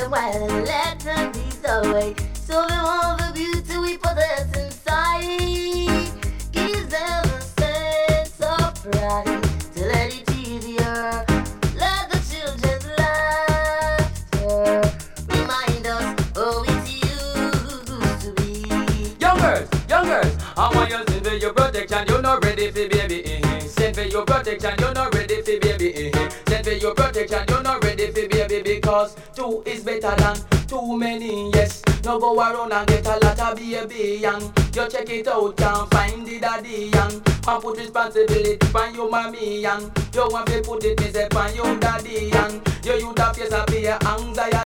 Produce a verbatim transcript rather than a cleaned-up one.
while let them be away. So we want the beauty we possess inside. Gives them a sense of pride to let it easier. Let the children's laughter remind us oh it used to be. Young girls, young girls, I want you to send for your protection. You're not ready for baby. Eh. Send for your protection. You're not ready for baby. Eh. Send for your protection. You're not ready for baby because two is better than too many. Yes, no go around and get a lot of baby young. You check it out, can't find the daddy young. And put responsibility on your mommy young. You want to put it, me say, on your daddy young. You use that face of fear, anxiety.